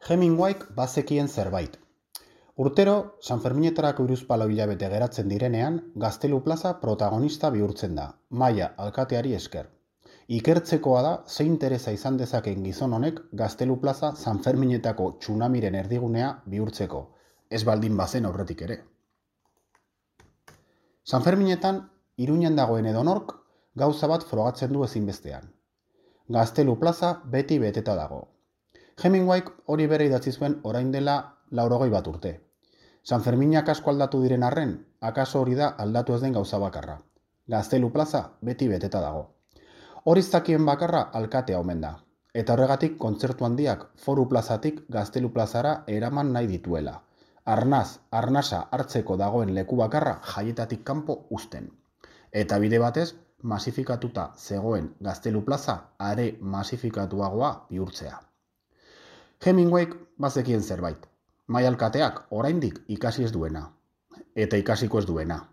Hemingwayk bazekien zerbait. Urtero, Sanferminetarako hiruzpalau hilabete geratzen direnean, Gaztelu plaza protagonista bihurtzen da, Maia alkateari esker. Ikertzekoa da zein interesa izan dezakeen gizon honek Gaztelu plaza Sanferminetako tsunamiren erdigunea bihurtzeko, ez baldin bazen aurretik ere. Sanferminetan, Iruñan dagoen edonork, gauza bat frogatzen du ezinbestean. Gaztelu plaza beti beteta dago. Hemingwayk hori bere idatzi zuen orain dela 80 urte. Sanferminak asko aldatu diren arren, akaso hori da aldatu ez den gauza bakarra. Gaztelu plaza beti beteta dago. Hori zakien bakarra alkatea omen da, eta horregatik kontzertu handiak Foru plazatik Gaztelu plazara eraman nahi dituela. Arnasa hartzeko dagoen leku bakarra jaietatik kanpo uzten. Eta bide batez, masifikatuta zegoen Gaztelu plaza are masifikatuagoa bihurtzea. Hemingwayk bazekien zerbait. Maia alkateak oraindik ikasi ez duena. Eta ikasiko ez duena.